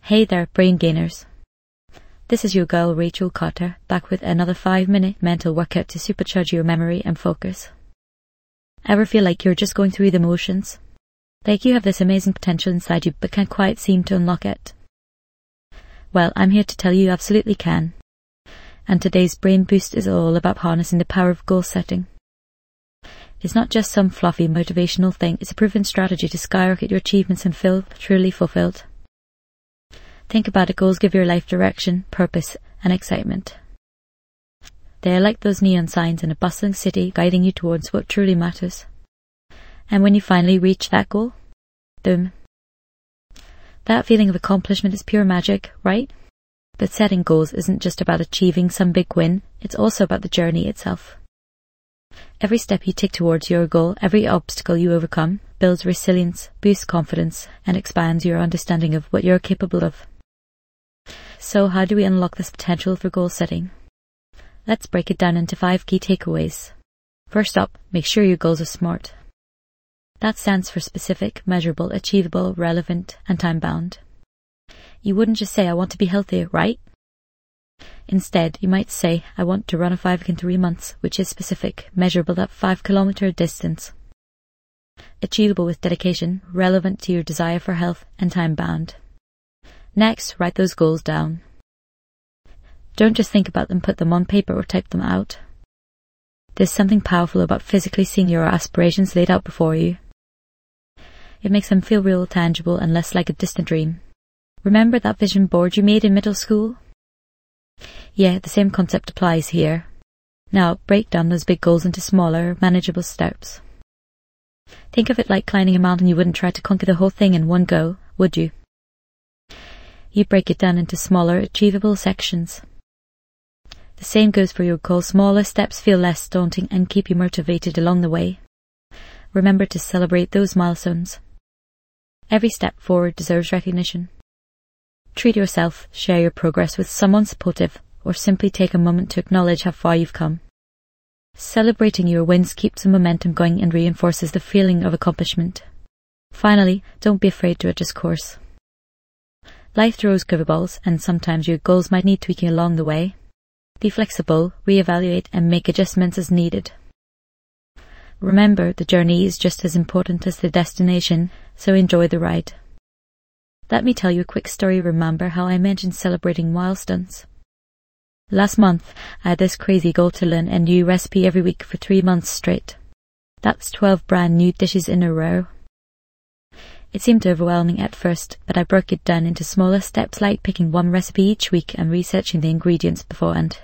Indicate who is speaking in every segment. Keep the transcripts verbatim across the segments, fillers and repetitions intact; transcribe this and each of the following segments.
Speaker 1: Hey there, brain gainers. This is your girl Rachel Cotter, back with another five minute mental workout to supercharge your memory and focus. Ever feel like you're just going through the motions? Like you have this amazing potential inside you but can't quite seem to unlock it? Well, I'm here to tell you you absolutely can. And today's Brain Boost is all about harnessing the power of goal setting. It's not just some fluffy motivational thing, it's a proven strategy to skyrocket your achievements and feel truly fulfilled. Think about it, goals give your life direction, purpose, and excitement. They are like those neon signs in a bustling city guiding you towards what truly matters. And when you finally reach that goal, boom. That feeling of accomplishment is pure magic, right? But setting goals isn't just about achieving some big win, it's also about the journey itself. Every step you take towards your goal, every obstacle you overcome, builds resilience, boosts confidence, and expands your understanding of what you're capable of. So how do we unlock this potential for goal setting? Let's break it down into five key takeaways. First up, make sure your goals are SMART. That stands for specific, measurable, achievable, relevant, and time-bound. You wouldn't just say, I want to be healthier, right? Instead, you might say, I want to run a five K in three months, which is specific, measurable, that five kilometer distance. Achievable with dedication, relevant to your desire for health, and time-bound. Next, write those goals down. Don't just think about them, put them on paper or type them out. There's something powerful about physically seeing your aspirations laid out before you. It makes them feel real, tangible, and less like a distant dream. Remember that vision board you made in middle school? Yeah, the same concept applies here. Now, break down those big goals into smaller, manageable steps. Think of it like climbing a mountain. You wouldn't try to conquer the whole thing in one go, would you? You break it down into smaller, achievable sections. The same goes for your goal. Smaller steps feel less daunting and keep you motivated along the way. Remember to celebrate those milestones. Every step forward deserves recognition. Treat yourself, share your progress with someone supportive, or simply take a moment to acknowledge how far you've come. Celebrating your wins keeps the momentum going and reinforces the feeling of accomplishment. Finally, don't be afraid to adjust course. Life throws curveballs, and sometimes your goals might need tweaking along the way. Be flexible, reevaluate, and make adjustments as needed. Remember, the journey is just as important as the destination, so enjoy the ride. Let me tell you a quick story. Remember how I mentioned celebrating milestones? Last month, I had this crazy goal to learn a new recipe every week for three months straight. That's twelve brand new dishes in a row. It seemed overwhelming at first, but I broke it down into smaller steps like picking one recipe each week and researching the ingredients beforehand.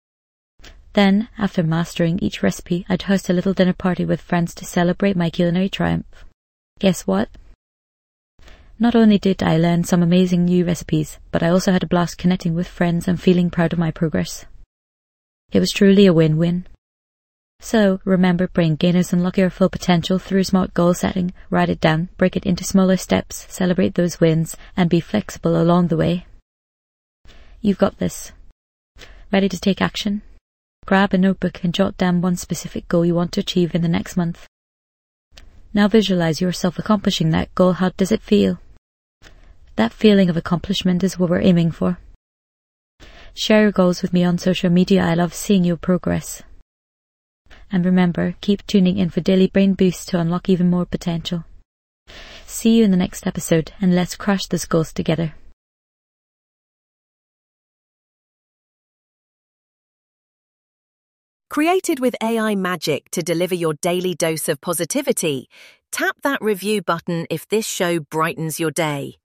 Speaker 1: Then, after mastering each recipe, I'd host a little dinner party with friends to celebrate my culinary triumph. Guess what? Not only did I learn some amazing new recipes, but I also had a blast connecting with friends and feeling proud of my progress. It was truly a win-win. So, remember, brain gainers, unlock your full potential through smart goal setting. Write it down, break it into smaller steps, celebrate those wins, and be flexible along the way. You've got this. Ready to take action? Grab a notebook and jot down one specific goal you want to achieve in the next month. Now visualize yourself accomplishing that goal. How does it feel? That feeling of accomplishment is what we're aiming for. Share your goals with me on social media. I love seeing your progress. And remember, keep tuning in for daily brain boosts to unlock even more potential. See you in the next episode, and let's crush those goals together.
Speaker 2: Created with A I magic to deliver your daily dose of positivity, tap that review button if this show brightens your day.